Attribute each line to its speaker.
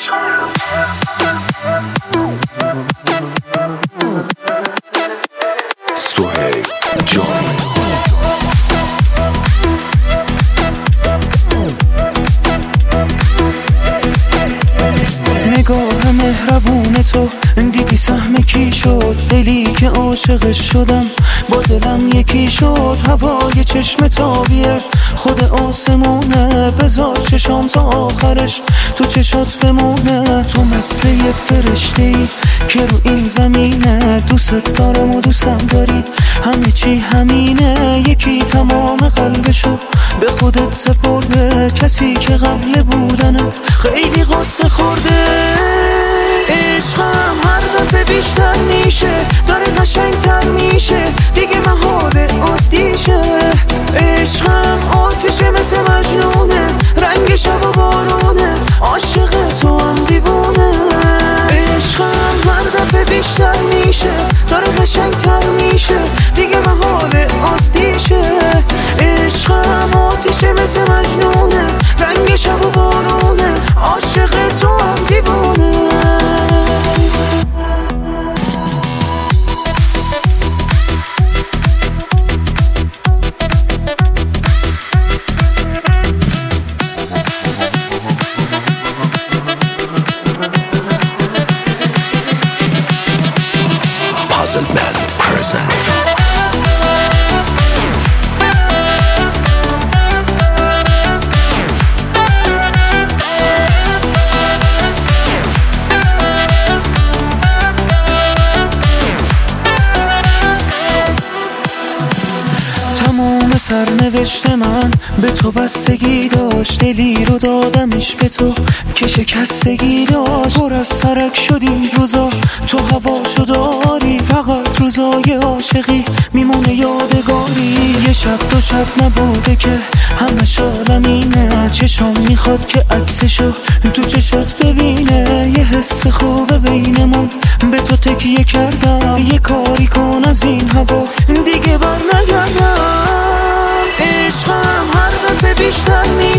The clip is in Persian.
Speaker 1: سهیل جانی.
Speaker 2: نگاه مهربون تو دیدی سهم کی شد، دلی که عاشقش شدم با دلم یکی شد. هوای چشم تابیه خود آسمونه، بذار چشام تا آخرش تو چشات بمونه. تو مثل یه فرشته ای که رو این زمینه، دوست دارم و دوستم داری، همه چی همینه. یکی تمام قلبشو به خودت سپرده، کسی که قبل بودنت خیلی قصه خورده. عشقم هر دفعه بیشتر میشه، داره قشنگتر میشه، دیگه محاله عادیشه. عشقم آتیشه مثل مجنونه، رنگ شب و بارونه، عاشق تو هم دیوونه. عشقم هر دفعه بیشتر میشه، داره قشنگتر میشه، دیگه محاله عادیشه. عشقم آتیشه مثل مجنونه، رنگ شب و بارونه، عاشق تو هم دیوونه.
Speaker 1: Puzzle Band present.
Speaker 2: تمام سرنوشت من به تو بستگی داشت، دلی رو دادمش به تو که شکستگی داشت. پر از سرک شد این روزا، تو هواشو داری، فقط روزای عاشقی میمونه یادگاری. یه شب دو شب نبوده که همش عالمینه، چشم میخواد که عکسشو تو چشات ببینه. یه حس خوبه بینمون به تو تکیه کردم، یه کاری کن از این هوا دیگه بر نگردم. عشقم هر دفعه بیشتر